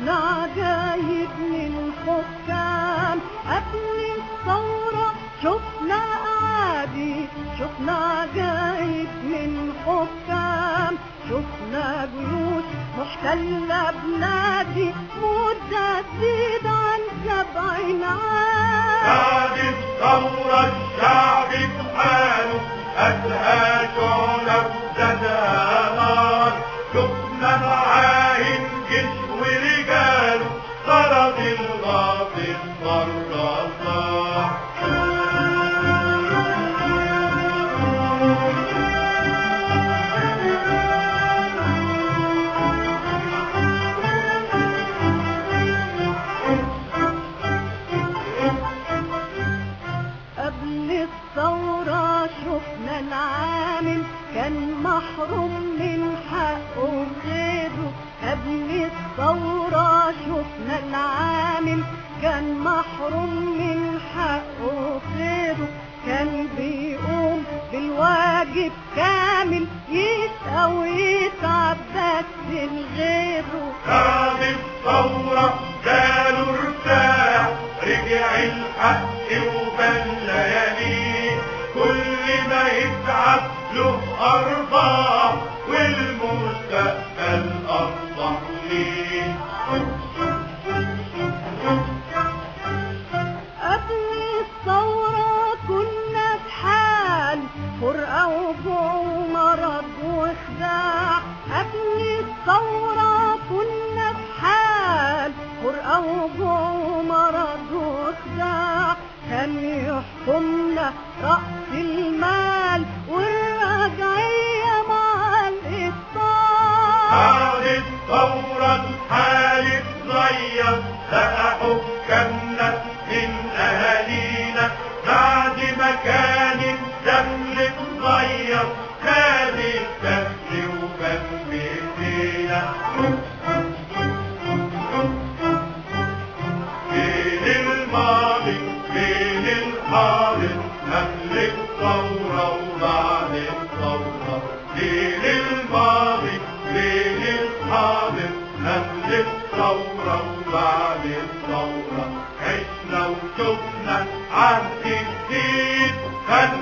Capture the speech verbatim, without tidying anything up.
شفنا عجايب من حكام قبل الثورة، شفنا أعادي، شفنا عجايب من حكام، شفنا جيوش محتلة بلادي مدة تزيد عن سبعين عام. بعد الثورة الشعب بحاله أزهى شعلة زادها نار، شفنا معاهد جيش ورجاله طرد الغاضب مرة صار. قبل الثورة شفنا العامل كان محروم من حقه غيره، قبل الثورة شفنا العامل كان محروم من حقه غيره، كان بيقوم بالواجب كامل يشقى ويتعب بس لغيره. بعد الثورة جاله ارتاح، رجع الحق وبان لياليه، كل ما يتعب له أرباح والمستقبل أفضل ليه. قبل الثورة كنا في حال فرقة وجوع ومرض وخداع، قبل الثورة كنا في حال فرقة وجوع ومرض وخداع، كان يحكمنا رأس المال والرجعية مع الإفطار. بعد الثورة الحال اتغير، بقى حكامنا من أهالينا، بعد ما كان الدخل اتغير خد الدخل وبان بإيدينا. بين الماضي بين الحاضر قبل الثورة وبعد الثورة، بين الماضي بين الحاضر قبل الثورة وبعد الثورة، عشنا وشفنا عهد جديد.